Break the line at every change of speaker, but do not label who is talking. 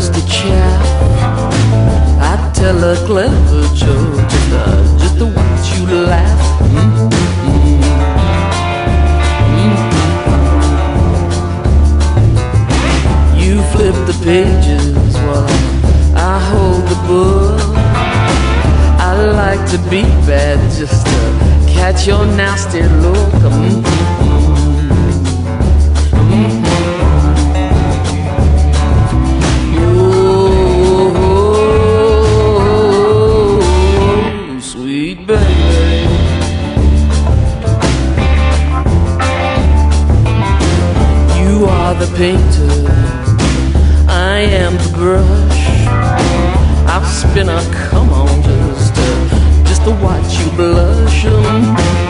just a chap. I tell a clever joke just to watch you laugh. You flip the pages while I hold the book. I like to be bad just to catch your nasty look. Sweet baby, you are the painter, I am the brush. I'll spin a come on just to watch you blush.